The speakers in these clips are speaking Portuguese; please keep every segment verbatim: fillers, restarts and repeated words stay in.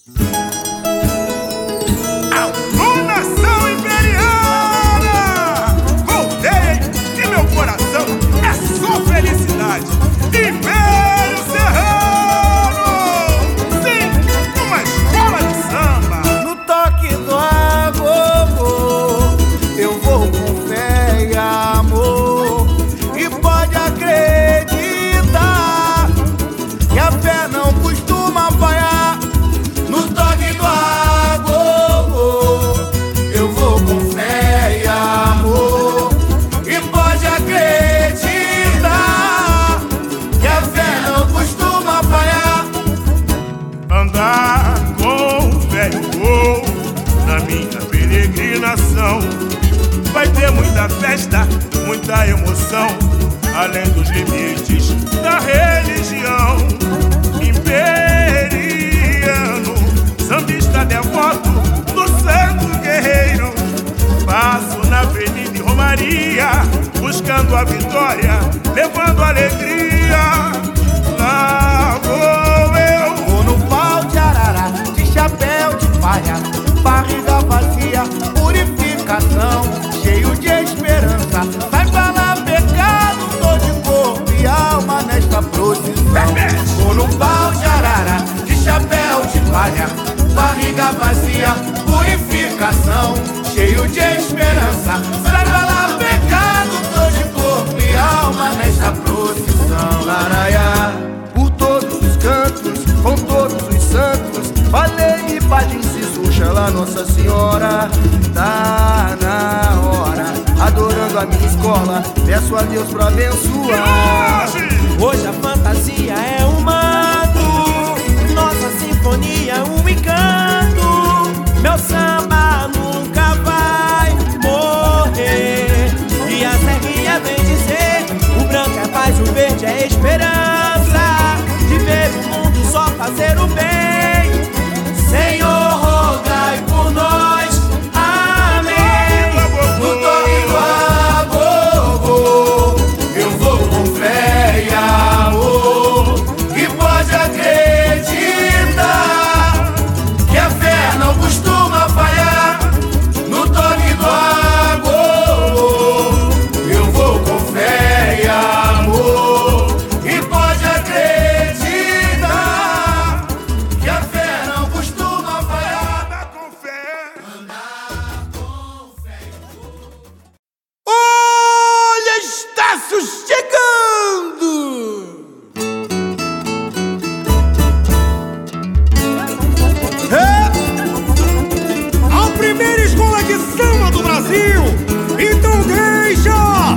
Alô, nação imperiana! Voltei e meu coração é só felicidade. Império Serrano! Sim, uma escola de samba. No toque do agogô eu vou com fé e amor. E pode acreditar que a fé não costuma falhar. No toque do agogô eu vou com fé e amor. E pode acreditar que a fé não costuma falhar. Andar com fé e amor na minha peregrinação. Vai ter muita festa, muita emoção, além dos limites da religião. Imperiano, sambista devoto do santo guerreiro. Passo na avenida em Romaria, buscando a vitória, levando alegria. Lá vou eu. Vou no pau de arara, de chapéu de palha, barriga vazia, purificação, cheio de esperança. Sai pra lá pecado, tô de corpo e alma nesta procissão. Vou no pau de arara, de chapéu de palha, barriga vazia, purificação, cheio de esperança. Sai pra lá pecado, tô de corpo e alma nesta procissão. Laraiá, por todos os cantos, com todos os santos, falei e paz inciso, Oxalá Nossa Senhora. Tá na hora, adorando a minha escola, peço a Deus pra abençoar. Hoje a fantasia é um manto, nossa sinfonia é um encanto. Meu samba nunca vai morrer. E a serrinha vem dizer: o branco é paz, o verde é esperança, de ver o mundo só fazer o bem. Senhor, rogai por nós, amém. No toque do agogô eu vou com fé e amor. E pode acreditar que a fé não costuma falhar. No toque do agogô eu vou com fé e amor. E pode acreditar que a fé não costuma falhar. Anda com fé. Andar com fé e amor. Olha, Estácio chegando! É a primeira escola de samba do Brasil! Então deixa,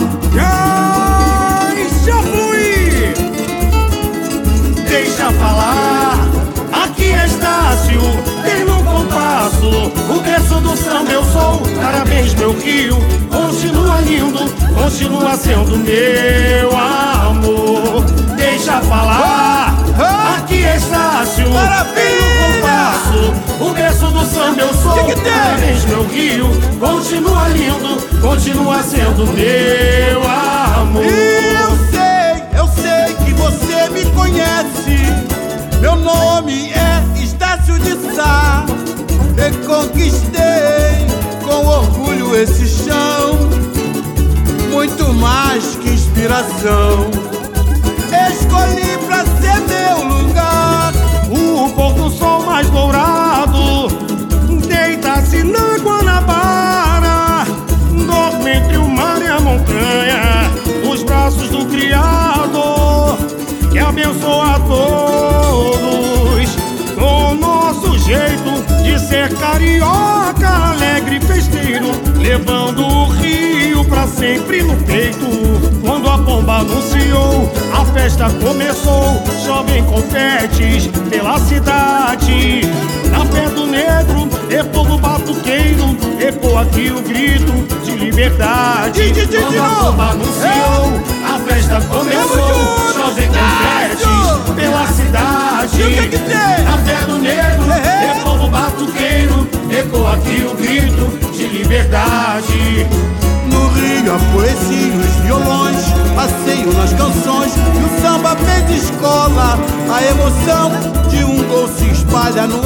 deixa fluir! Deixa falar, aqui é Estácio, tem no compasso o berço do samba eu sou. Parabéns meu Rio, continua lindo, continua sendo meu amor. Deixa falar, aqui é Estácio, tem no compasso o berço do samba eu sou. Parabéns meu Rio, continua lindo, continua sendo meu amor. Eu sei, eu sei que você me conhece. Meu nome é Estácio de Sá. E conquistei com orgulho esse chão, muito mais que inspiração. Escolhi pra ser meu lugar O pôr do sol mais dourado deita-se na Guanabara, dorme entre o mar e a montanha, nos braços do Criador, que abençoa a todos com o nosso jeito de ser carioca, alegre e festeiro, levando o Rio pra sempre no peito. Quando a pomba anunciou, a festa começou, chovem confetes pela cidade. Na Pé do Negro, ecoa do batuqueiro, ecoa aqui o grito de liberdade. Quando a pomba anunciou, a festa começou, chovem confetes pela cidade. Na Pé do Negro, ecoa do batuqueiro, ecoa aqui o grito de liberdade. no Rio, a poesia e os violões, passeio nas canções e o samba fez escola. A emoção de um gol se espalha no ar.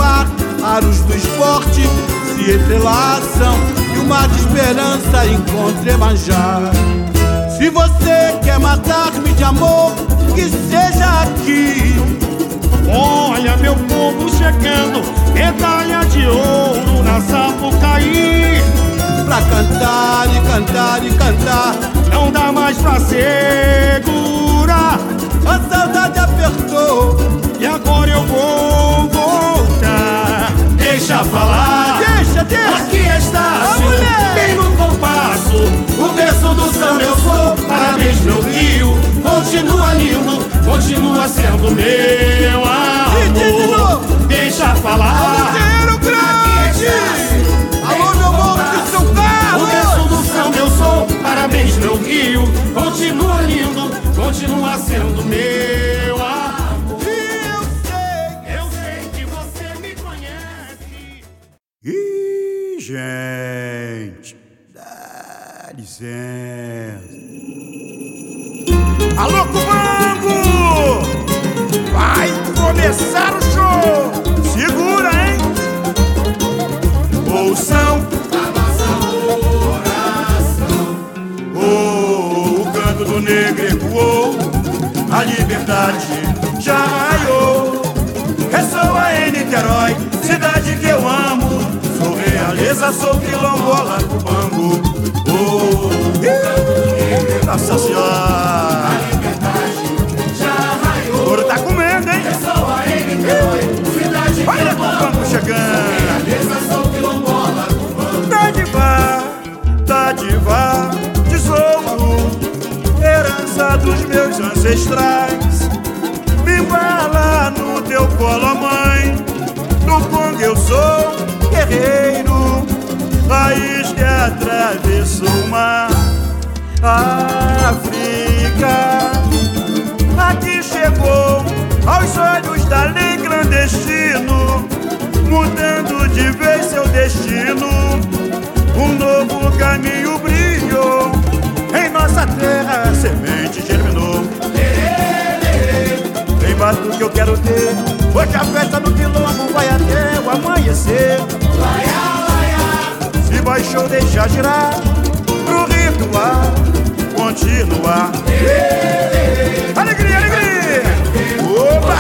aros do esporte se entrelaçam e o mar de esperança encontra Iemanjá. Se você quer matar-me de amor, que seja aqui. Olha meu povo chegando, medalha de ouro na Sapucaí. Pra cantar e cantar e cantar, não dá mais pra segurar. A saudade apertou e agora eu vou voltar. Deixa falar, deixa, deixa. Aqui está bem no compasso, o berço do samba eu sou. Parabéns meu Rio, continua lindo, continua sendo meu amor. Deixa falar, aqui está. Alô meu morro de São Carlos, o berço do samba eu sou. Parabéns meu Rio, continua lindo, continua sendo meu amor. E eu sei, eu sei que você me conhece. Ih, gente, dá licença. Alô, Cubango! Vai começar o show! Segura, hein? Ouçam a nossa oração. Oh, o canto do negro ecoou, a liberdade já raiou. Ressoa em Niterói, cidade que eu amo. Sou realeza, sou quilombola, Cubango. Oh, ih, nossa senhora, a liberdade já raiou. O ouro tá comendo, hein? Ressoa em Niterói, cidade que olha eu o Cubango chegando. realeza, sou quilombola, Cubango. Dádiva, dádiva, tesouro, herança dos meus ancestrais. Me embala no teu colo, mãe. Do Congo eu sou guerreiro, raiz que atravessou o mar. África, aqui chegou aos olhos da lei clandestino, mudando de vez seu destino. Um novo caminho brilhou, em nossa terra a semente germinou. Tem batuque eu quero ter, hoje a festa do quilombo vai até o amanhecer. Se baixou deixa girar, pro ritual continuar. Alegria, alegria! Opa!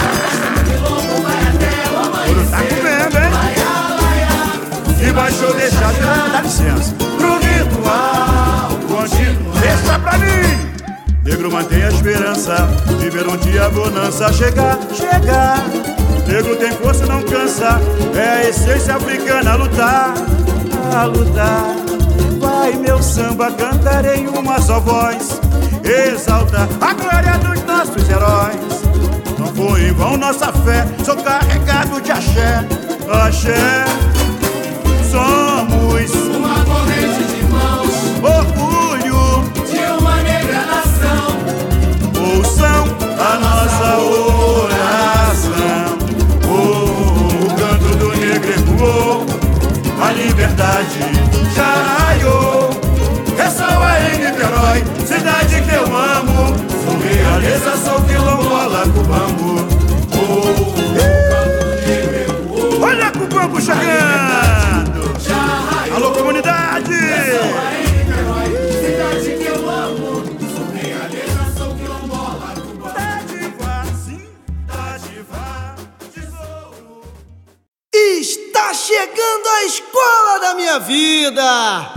Ouro tá comendo, hein? Se baixou deixa girar, dá licença. Pro ritual continuar. Deixa pra mim! Negro mantém a esperança de ver um dia a bonança chegar, chegar. Negro tem força e não cansa, é a essência africana a lutar, a lutar. Vai meu samba cantar em uma só voz, exalta a glória dos nossos heróis. Não foi em vão nossa fé, sou carregado de axé, axé. Somos uma corrente de irmãos, orgulho de uma negra nação. Ouçam a nossa oração. Oh, o canto do negro ecoou, a liberdade já raiou. Ressoa em Niterói, cidade que eu amo. Sou realeza, sou quilombola, Cubango. Oh, o canto do negro ecoou, olha Cubango chegando. Alô, comunidade! Ressoa em Niterói, cidade que eu amo. Sou realeza, sou quilombola, Cubango. Dádiva, sim, dádiva, tesouro. Está chegando a escola da minha vida.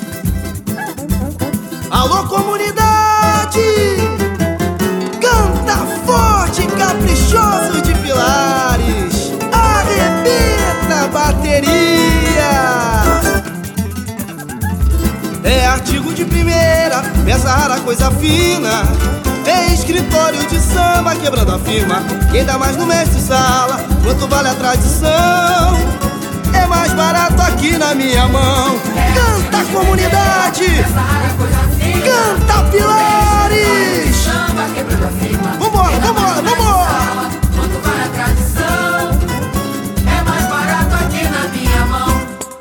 Alô, comunidade! Canta forte, caprichoso de Pilares. Arrebenta a bateria. É artigo de primeira, peça rara, coisa fina. É escritório de samba quebrando a firma. Quem dá mais no mestre sala, quanto vale a tradição? É mais barato aqui na minha mão. Canta comunidade, canta Pilares. Vambora, vambora, vambora. Quanto vale a tradição? É mais barato aqui na minha mão.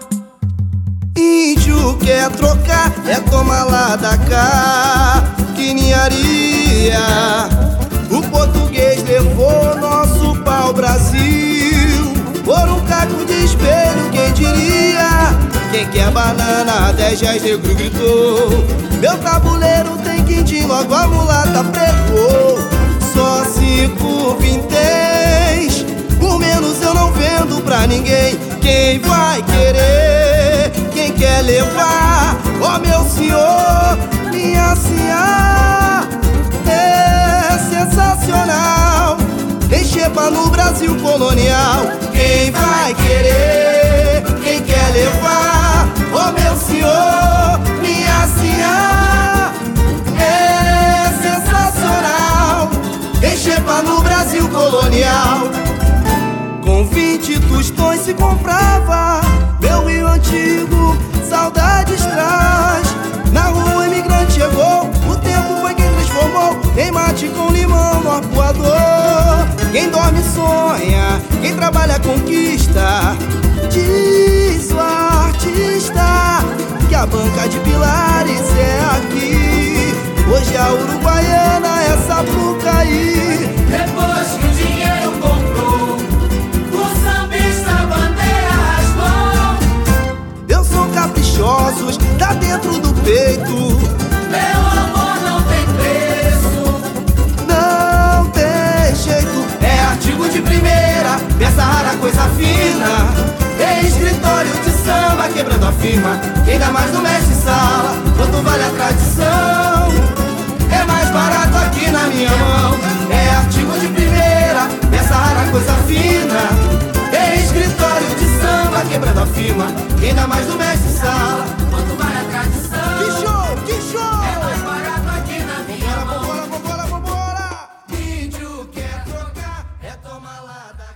Índio quer trocar, é tomar lá da cá. Quinharia, o português levou nosso pau Brasil por um caco de diria. Quem quer banana, dez reais negro gritou. Meu tabuleiro tem quindim, logo a mulata pregou. Só cinco vinténs, por menos eu não vendo pra ninguém. Quem vai querer? Quem quer levar? Ó meu senhor, minha senhora, é sensacional. Tem xepa no Brasil colonial. Quem vai querer? Quem quer levar? Ó meu senhor, minha senhora, é sensacional. Tem xepa no Brasil colonial. Com vinte tostões se comprava meu Rio antigo, saudades traz. Na rua imigrante chegou, o tempo foi quem transformou em mate com limão no arpoador. Quem dorme sonha, quem trabalha conquista. Diz o artista que a banca de Pilares é aqui. Hoje a Uruguaiana é Sapucaí. Depois que o dinheiro comprou, o sambista bandeira rasgou. Deus são caprichosos, tá dentro do peito. Meu amor não tem preço, Não tem jeito. É artigo de primeira, peça rara, coisa fina. É escritório de samba, quebrando a firma. Quem dá mais no mestre sala, quanto vale a tradição? É mais barato aqui na minha mão. É artigo de primeira, peça rara, coisa fina. É escritório de samba, quebrando a firma. Quem dá mais no mestre sala, quanto vale a tradição? que show, que show! É mais barato aqui na minha mão. Vambora, vambora, vambora! Índio quer trocar, é tomar lá da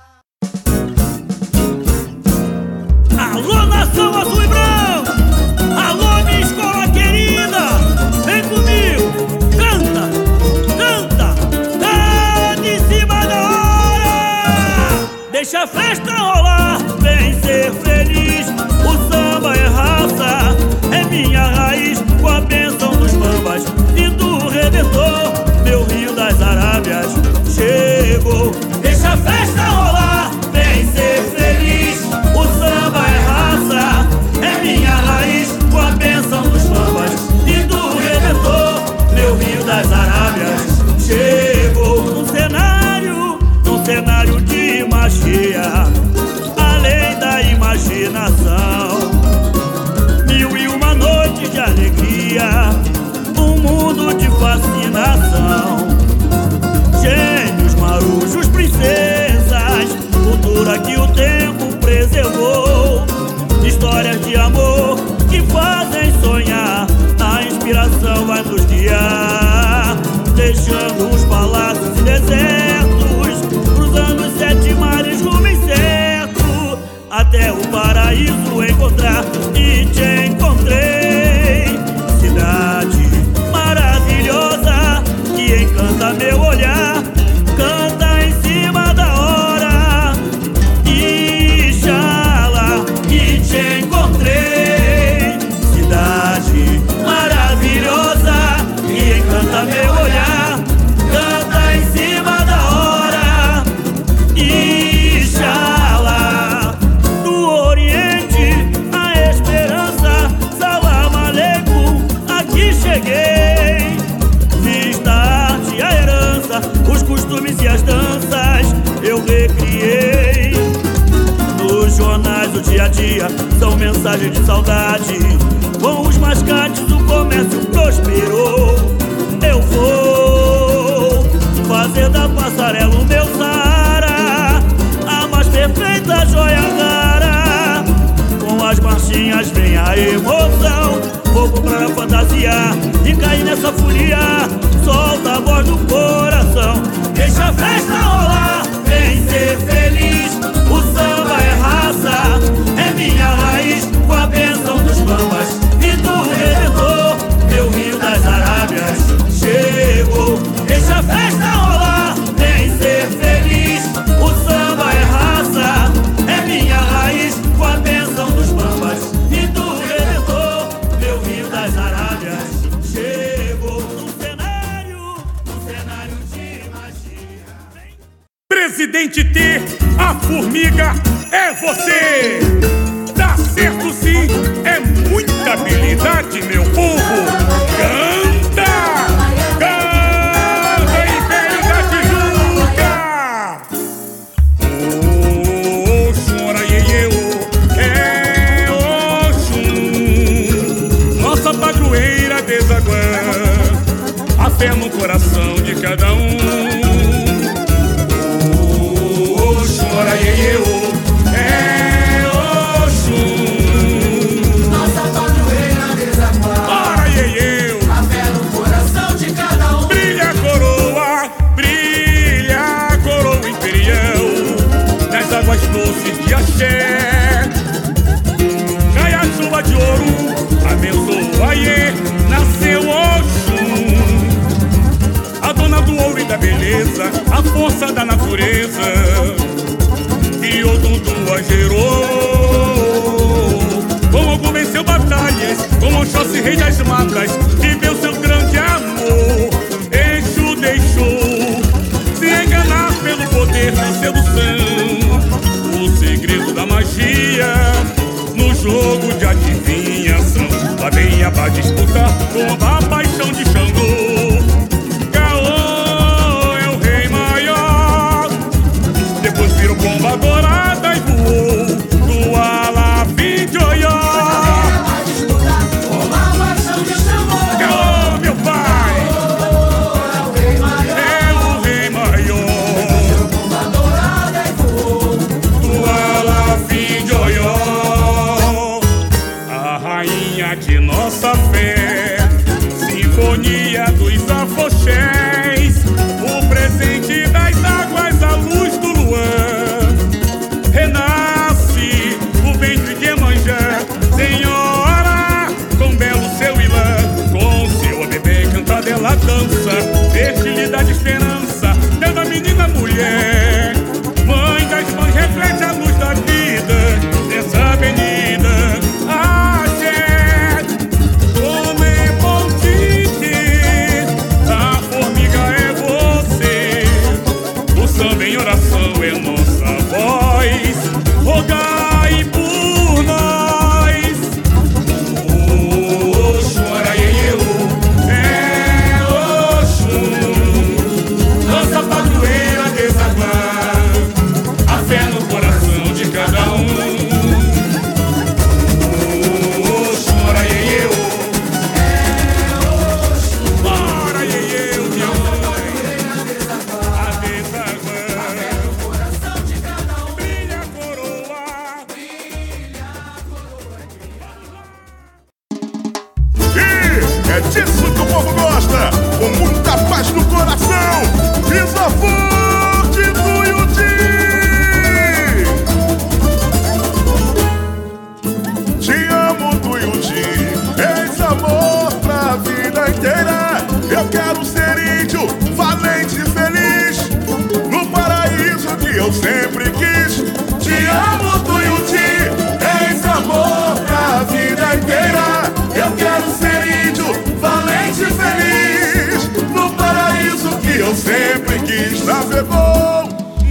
cá. Alô, nação azul e branco! Alô, minha escola querida! Vem comigo! Canta! Canta! Tá de cima da hora! Deixa a festa rolar! Vem ser feliz! O samba é raça, é minha raiz. Com a bênção dos bambas e do Redentor, meu Rio das Arábias chegou. Deixa a festa rolar! Vem ser feliz! O samba é raça, é minha raiz. Com a bênção dos bambas e do Redentor, meu Rio das Arábias chegou. Num cenário, num cenário de magia, além da imaginação, mil e uma noites de alegria, um mundo de fascinação. Gênios, marujos, princesas, cultura que o tempo preservou. Histórias de amor que fazem sonhar, a inspiração vai nos guiar. Deixando os palácios e desertos, cruzando os sete mares rumo incerto, até o paraíso encontrar. E te encontrei, cidade maravilhosa que encanta meu olhar. Canta em cima da hora, Ixalá, que te encontrei, cidade maravilhosa que encanta meu olhar. Canta em cima da hora, Ixalá. Do Oriente a esperança, salam aleikum, aqui cheguei. Vista a arte, a herança, os costumes e as danças eu recriei. Nos jornais o dia a dia são mensagens de saudade. Com os mascates o comércio prosperou. Eu vou fazer da passarela o meu Saara, a mais perfeita joia rara. Com as marchinhas vem a emoção. Vou comprar a fantasia e cair nessa folia. Solta a voz do coração, deixa a festa rolar. Vem ser feliz, o samba é raça, é minha raiz. Com a bênção dos bambas e do Redentor, meu Rio das Arábias chegou. Deixa a festa rolar, vem ser feliz, o samba é raça, é minha raiz. Com a bênção dos bambas e do Redentor, meu Rio das Arábias chegou. Num cenário, num cenário de magia. Vem. Presidente T, a formiga é você! muita habilidade, meu povo. Canta! Canta, Império da Tijuca! Oxum, ora iê, é Oxum, nossa padroeira desaguando a fé no coração de cada um. Oxum, ora iê, é Oxum, nossa padroeira desaguando ora iê, a fé no coração de cada um. brilha a coroa, brilha a coroa imperial nas águas doces de axé. Cai a chuva de ouro, abençoa Iê, nasceu Oxum, a dona do ouro e da beleza, a força da natureza, criou tudo, a gerou. Com Ogum venceu batalhas, com Oxóssi rei das matas, viveu seu grande amor. Exu deixou se enganar pelo poder da sedução, o segredo da magia no jogo de adivinhação. Lá vem a pra disputar com a paixão de Xangô. Caô é o rei maior, depois virou pomba dourada e voou do Alafim de Oió. Vai disputar com a paixão de Xangô. Caô, meu pai, É o rei maior, é o rei maior pomba dourada e voou. do Alafim de Oió. A rainha de nossa fé, sinfonia dos afoxés, o presente das águas, a luz do luar. Renasce o ventre de Iemanjá, senhora, com belo seu ilã, com seu bebê cantada ela dança, fertilidade, esperança, Deus da menina mulher, mãe das mães, reflete a luz da vida nessa avenida. Axé, como é bom te ter, a formiga é você, o samba em oração é nossa voz, rogai por nós. Oxum, ora iê, é Oxum, nossa padroeira desaguando a fé no coração de cada um. Oxum, ora iê, ora iê, minha mãe, a desaguando, brilha a coroa. E é disso que o povo gosta, com muita paz no coração. Isa Forte do Yuti. Te amo do Yuti, és amor pra vida inteira. Eu quero ser índio, valente e feliz, no paraíso que eu sempre quis. Te amo do Yuti, és amor pra vida inteira. Eu quero ser índio, valente e feliz, no paraíso que eu sempre quis. Navegou,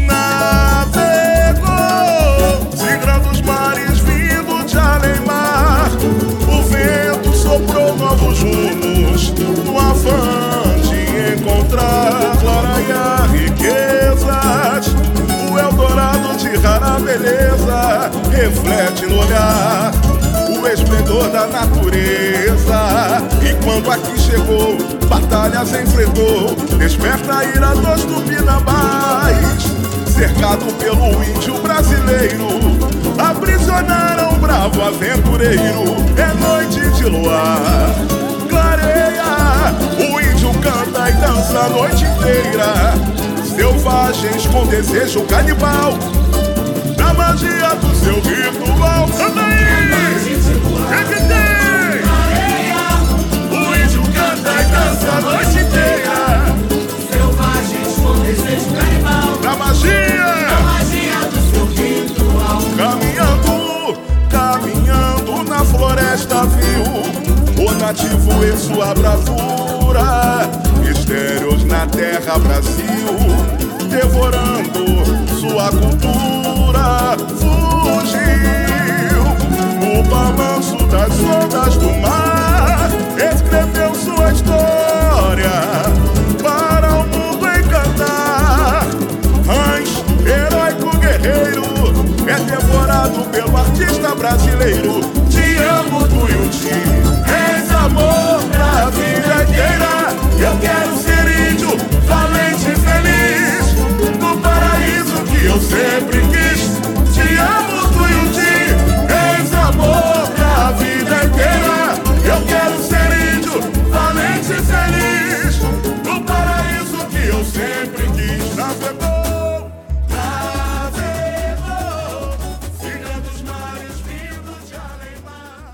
navegou, sigrando os mares vindo de além-mar. O vento soprou novos rumos, no afã de encontrar clarear riquezas. O Eldorado de rara beleza reflete no olhar o esplendor da natureza. E quando aqui chegou, batalhas enfrentou, desperta a ira dos tupinambás. Cercado pelo índio brasileiro, aprisionaram um bravo aventureiro. É noite de luar, clareia, o índio canta e dança a noite inteira. Selvagens com desejo canibal, na magia do seu ritual. Canta aí! O que que tem? O índio canta e dança a noite inteira. Selvagens com desejo canibal, Na magia, a magia do seu ritual. caminhando, caminhando na floresta viu o nativo e sua bravura. Mistérios na terra Brasil, devorando sua cultura. Fugiu o balanço das ondas do é devorado pelo artista brasileiro. Te amo, Tuiuti, és amor pra vida inteira. Eu quero ser índio, valente e feliz, no paraíso que eu sempre quis. Te amo, Tuiuti, és amor pra vida inteira. Eu quero ser índio, valente e feliz, no paraíso que eu sempre quis. Navegou, navegou, filha dos mares vindos de além-mar.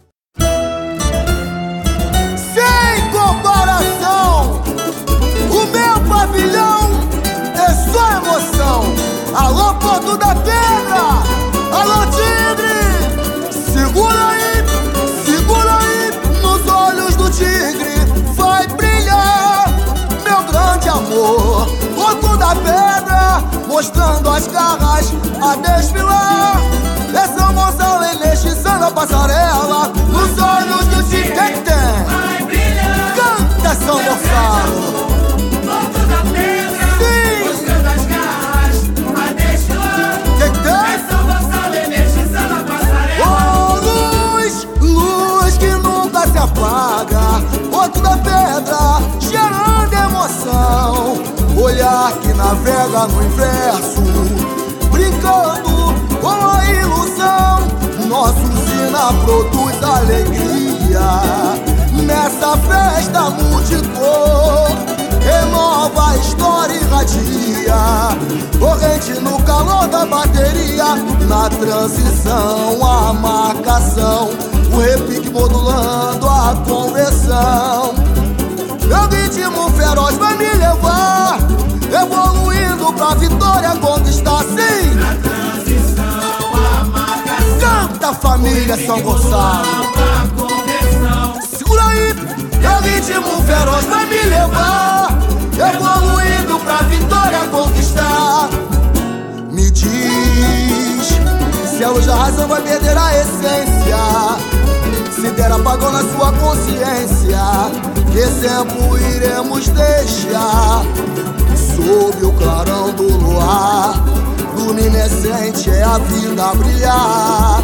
Sem comparação, o meu pavilhão é só emoção. Alô, Porto da Pedra, alô, Tigre, segura aí, segura aí, nos olhos do tigre vai brilhar meu grande amor. Porto da Pedra, mostrando as garras a desfilar. É São Gonçalo energizando a passarela, nos olhos do tigre quem tem? Vai brilhar, canta São Gonçalo. Porto da Pedra, Sim. mostrando as garras a desfilar. Quem tem? É São Gonçalo energizando a passarela. Oh, luz, luz que nunca se apaga. Porto da Pedra, gerando emoção. Olhar que navega no inverso, brincando com a ilusão. Nossa usina produz alegria nessa festa multicor. Renova a história e irradia, corrente no calor da bateria. Na transição, a marcação, o repique modulando a conversão. Meu ritmo feroz vai me levar, evoluindo pra vitória conquistar, sim. Na transição, a marcação, Canta, família São Gonçalo. a conversão. Segura aí, meu ritmo feroz vai me levar, evoluindo pra vitória conquistar. Me diz se a luz da razão vai perder a essência, se der apagão na sua consciência, que exemplo iremos deixar? Sob o clarão do luar, luminescente é a vida a brilhar.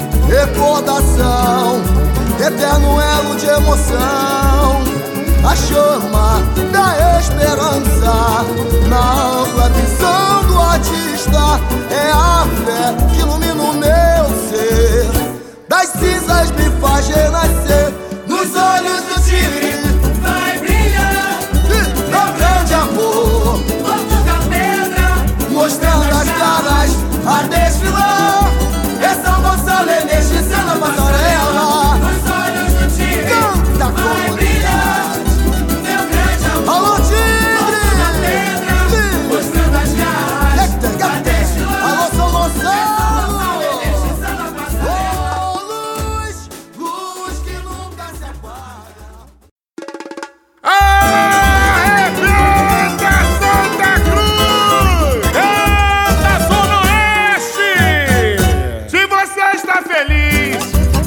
Recordação, eterno elo de emoção, a chama da esperança. Na ampla visão do artista, é a fé que ilumina o meu ser. Das cinzas me faz renascer, nos olhos do tigre Vai brilhar, meu grande amor, Porto da Pedra, mostrando as caras a desfilar. É São Gonçalo energizando a passarela, nos olhos do tigre. canta Vai como brilhar, meu grande amor. alô, Porto da tigre! Pedra, mostrando as garras Capitã, a capitã. desfilar. Alô, São Gonçalo! Energizando a passarela. Oh, luz, luz que nunca se apaga. Arrebenta Santa Cruz! Eita, Zona Oeste! Se você está feliz,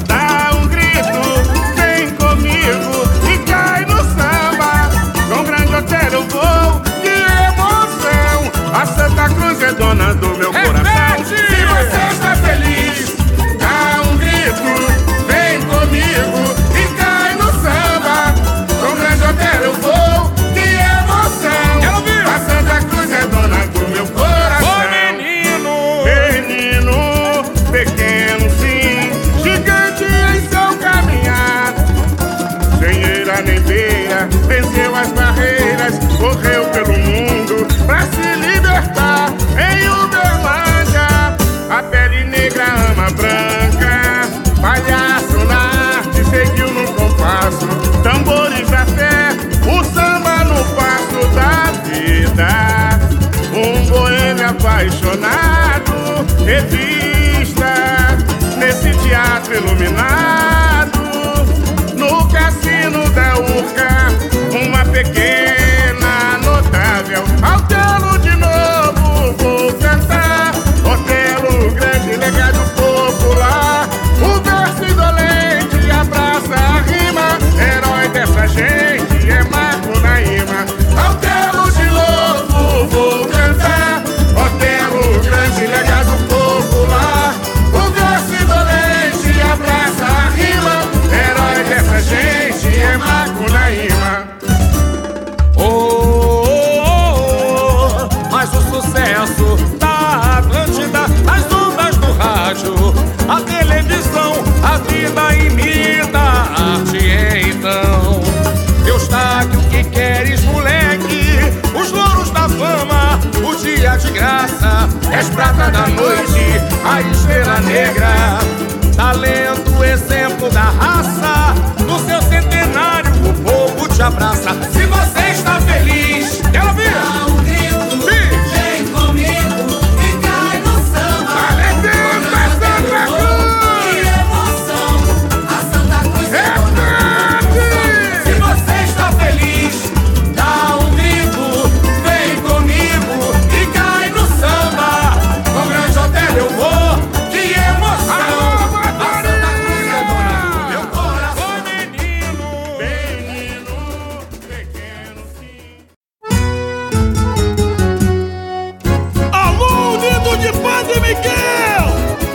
a estrela negra, talento, exemplo da raça. No seu centenário o povo te abraça. Se você está feliz, quero ouvir. Dá um grito, vem comigo e cai no samba. Que emoção, a Santa Cruz é dona. Se você está feliz, dá um grito, vem comigo e cai no samba. Com grande hotel eu vou, que emoção, a Santa Cruz é dona. Meu coração, menino, menino, pequeno sim. Alô, unido de Padre Miguel!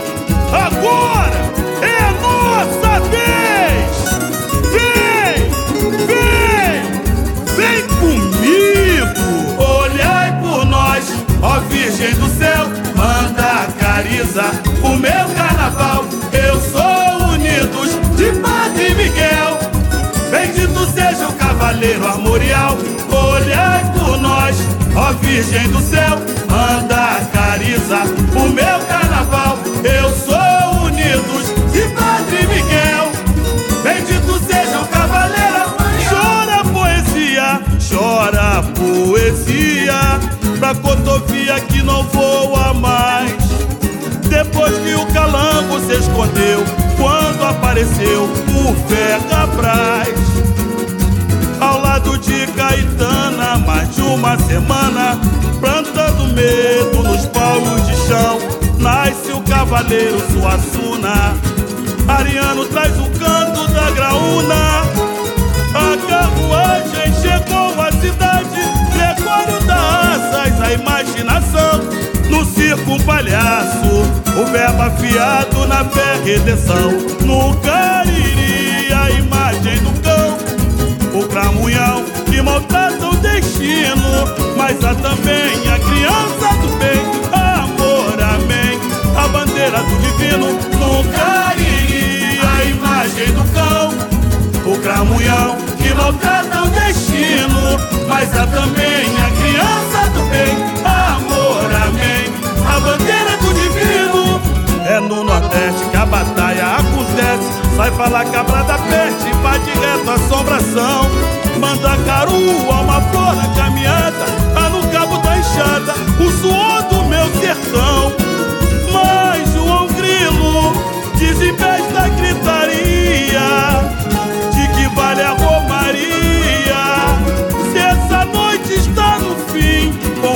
Agora é a nossa vez! Vem, vem, vem comigo! Olhai por nós, ó Virgem do céu, manda cariza o meu carnaval. Eu sou unidos de Padre Miguel, bendito seja o cavaleiro armorial. Olhai por nós, ó Virgem do céu, manda cariza o meu carnaval. Eu sou unidos de Padre Miguel, bendito seja o cavaleiro armorial. Chora poesia, chora poesia, pra cotovia que não voa mais. Depois que o calango se escondeu, quando apareceu o Ferrabras, ao lado de Caetana, mais de uma semana, plantando medo nos paus de chão, nasce o cavaleiro Suassuna. Ariano traz o canto da graúna, a carruagem chegou à cidade, Gregório dá asas à imaginação. No circo um palhaço, o verbo afiado na fé redenção. No Cariri a imagem do cão, o cramunhão que maltrata o destino. Mas há também a criança do bem, amor, amém, a bandeira do divino. No Cariri a imagem do cão, o cramunhão que maltrata o destino. Mas há também a criança do bem, amor, amém, a bandeira do divino. É no Nordeste que a batalha acontece, sai falar cabra da peste, vai direto à assombração. Manda caru a uma flor na caminhada, tá no cabo da enxada, o suor do meu sertão. Mas João Grilo desembesta a gritaria, de que vale a romaria, se essa noite está no fim,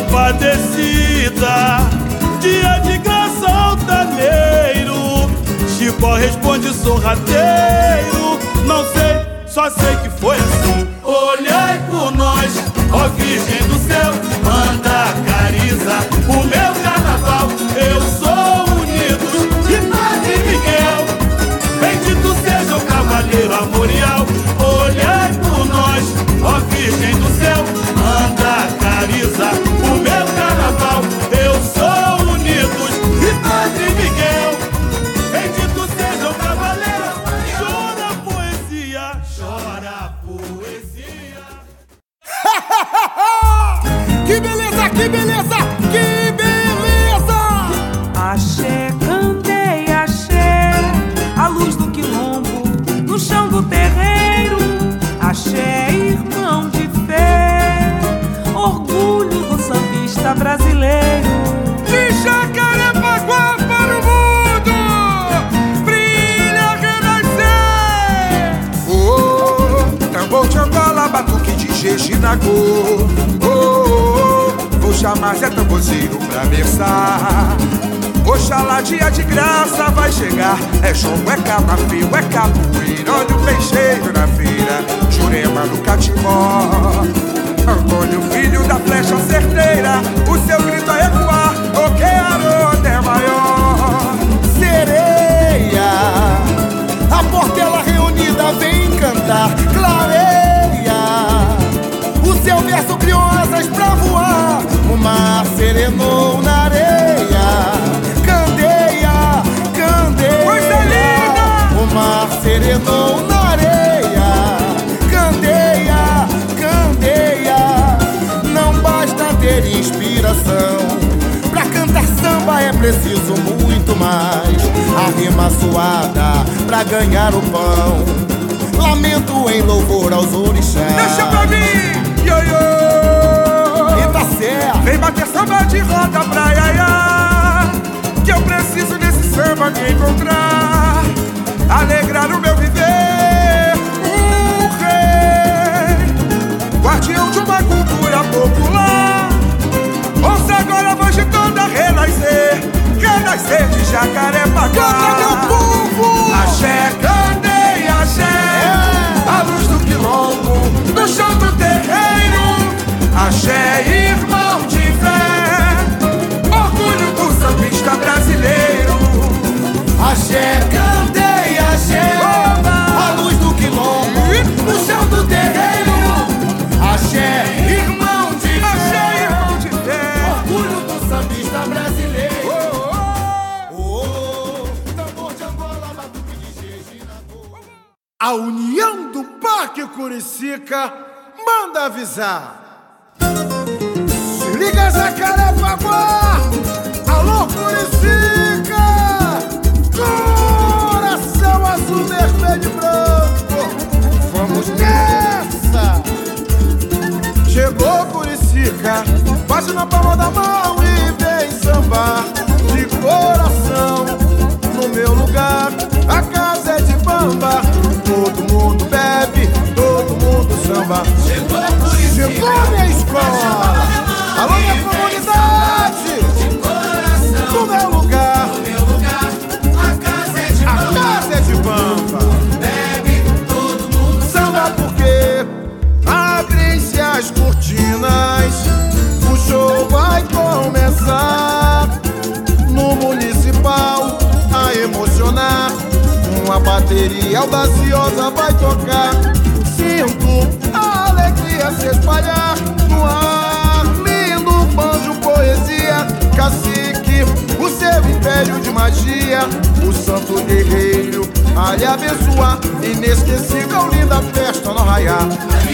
compadecida. Dia de graça altaneiro, Chico responde sorrateiro. Não sei, só sei que foi assim. Olhai por nós, ó Virgem do céu, manda cariza o meu carnaval. Eu sou unidos de Padre Miguel, bendito seja o cavaleiro armorial. Olhai por nós, ó Virgem do céu, manda cariza o meu carnaval. Eu sou unidos de Padre Miguel, bendito seja o cavaleiro armorial. Chora poesia, chora poesia. Que beleza, que beleza, que beleza! Axé, cantei, axé, a luz do quilombo, no chão do terreiro. Axé, irmão de fé, orgulho do sambista brasileiro. De Jacarepaguá para o mundo, brilha renascer! Oh, tambor de Angola, batuque de Jejinagô. Oh, oh, oh, vou chamar Zé Tamborzeiro pra versar. Oxalá, dia de graça vai chegar. É jogo, é camafeu, é capoeira. Olha o peixeiro na feira, Jurema no Catimó. Antônio, filho da flecha certeira, o seu grito a ecoar, o que a roda é maior. Sereia, a portela reunida vem cantar. Clareia, o seu verso criou asas pra voar. O mar serenou na areia. Candeia, candeia, coisa linda. O mar serenou na areia. Candeia, candeia, não basta ter inspiração, rima suada pra ganhar o pão. Lamento em louvor aos orixás. Deixa pra mim, ioiô. E tá certo. Vem bater samba de roda pra iaiá, que eu preciso desse samba me encontrar, alegrar o meu viver. Um rei, guardião de uma cultura popular. Ouça agora a voz de toda renascer, renascer de Jacarepaguá. Canta, meu povo! Axé, cantei, axé, é. A luz do quilombo, no chão do terreiro. Axé, irmão de fé, orgulho do sambista brasileiro. Axé, cantei, axé, a luz do quilombo, no chão do terreiro. Axé, irmão de fé, axé, irmão de fé, orgulho do sambista brasileiro. Oh, oh, oh, tambor de Angola, batuque de Gegina. A União do Parque Curicica manda avisar. Se liga, Jacarepaguá! Alô, Curicica! Coração azul, vermelho e branco! Vamos nessa! Chegou Curicica, bate na palma da mão e vem sambar de coração. No meu lugar, a casa é de bamba. Todo mundo bebe, todo mundo samba. Chegou Curicica, chegou minha escola. Alô, minha comunidade. De coração. No meu lugar, no meu lugar, a casa é de bamba. A casa é de bamba. Bebe, todo mundo samba porque abrem-se as cortinas. O show vai começar. No municipal a emocionar. Uma bateria audaciosa vai tocar. Sinto a alegria se espalhar no ar. Lindo banjo, poesia, cacique, o seu império de magia. O santo guerreiro a lhe abençoar. Inesquecível, linda festa no raiar.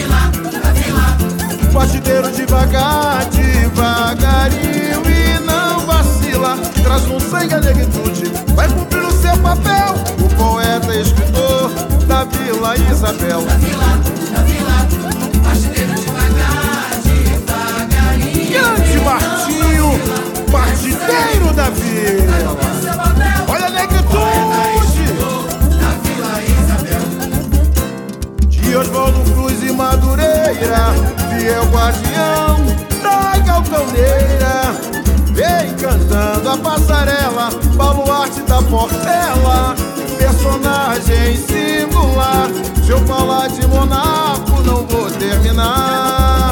Partideiro devagar, devagarinho e não vacila. Traz no sangue a negritude, vai cumprir o seu papel. O poeta e escritor da Vila Isabel. Da vila, da vila, partideiro devagar, devagarinho. Grande Martinho, partideiro da vila. Olha a negritude da Vila Isabel. De Oswaldo Cruz e Madureira, fiel guardião da galponeira. Vem cantando a passarela, baluarte da Portela. Personagem singular, se eu falar de Monaco não vou terminar.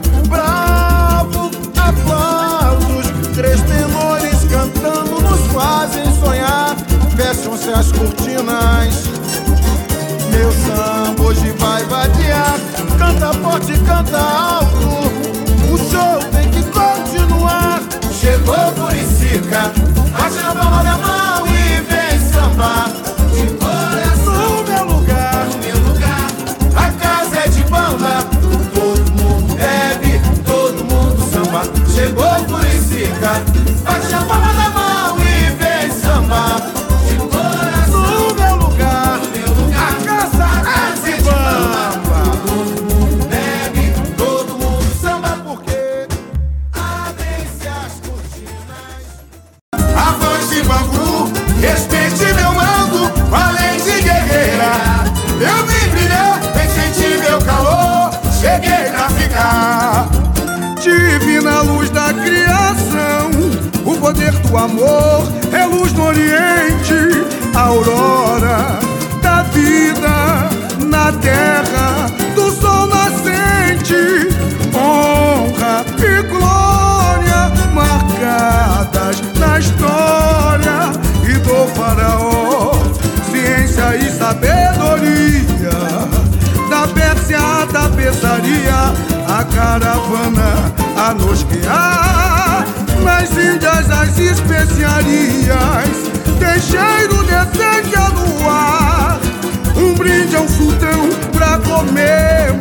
Bravo, aplausos, três tenores cantando nos fazem sonhar. Fecham-se as cortinas, meu samba hoje vai vadiar. Canta forte, canta alto, o show tem que continuar. Chegou Curicica, bate na palma da mão e vem sambar de coração. No meu lugar, no meu lugar, a casa é de bamba. Todo mundo bebe, todo mundo samba. Chegou Curicica, bate na palma da mão e vem sambar de coração. No meu lugar, no meu lugar, a casa é de bamba. Todo mundo bebe, todo mundo samba porque abrem-se as cortinas. Avance, Bangu, respeite meu mando, além de guerreira. Eu vim brilhar, vem sentir meu calor, cheguei pra ficar. Divina luz da criação, o poder do amor é luz no oriente, a aurora da vida na terra do sol nascente. Honra e glória marcadas na história e do faraó. Ciência e sabedoria, da Pérsia à tapeçaria, a caravana a nos guiar. Nas Índias as especiarias, tem cheiro de essência no ar. Um brinde ao sultão pra comemorar.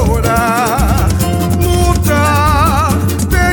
Lutar,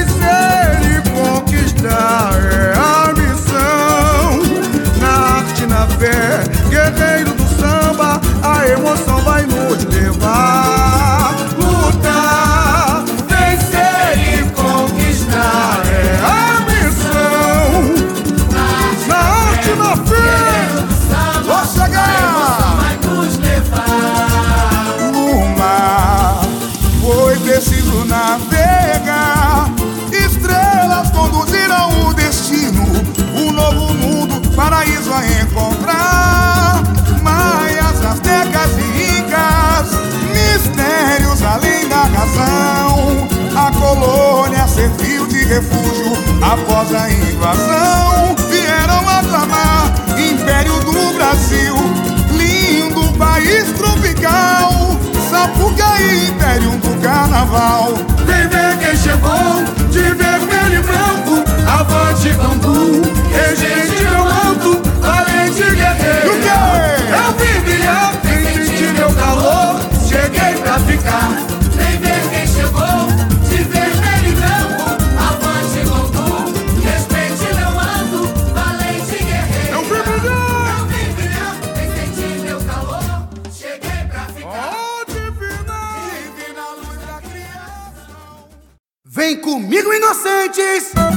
vencer e conquistar é a missão. Na arte, fé, guerreiro do samba, a emoção vai nos levar. Lutar, vencer e conquistar É a missão, na arte, na fé, vou chegar. vai nos levar. No mar foi preciso navegar, estrelas conduzirão o destino, o novo mundo, paraíso a encontrar. Maias, astecas e incas, mistérios além da razão. A colônia serviu de refúgio após a invasão. Vieram aclamar Império do Brasil, lindo país tropical. Sapucaí, Império do Carnaval. Vem ver quem chegou, de vermelho e branco, avante bambu, regente meu manto, valente guerreiro. O quê? Eu vim brilhar, vem sentir meu calor, cheguei pra ficar. Vem ver quem chegou, de vermelho e branco, avante bambu, respeite meu manto, valente guerreiro. Eu vim brilhar. Eu vim brilhar, vem sentir meu calor, cheguei pra ficar. Oh, divina, Divina luz da criação. Vem comigo, inocentes!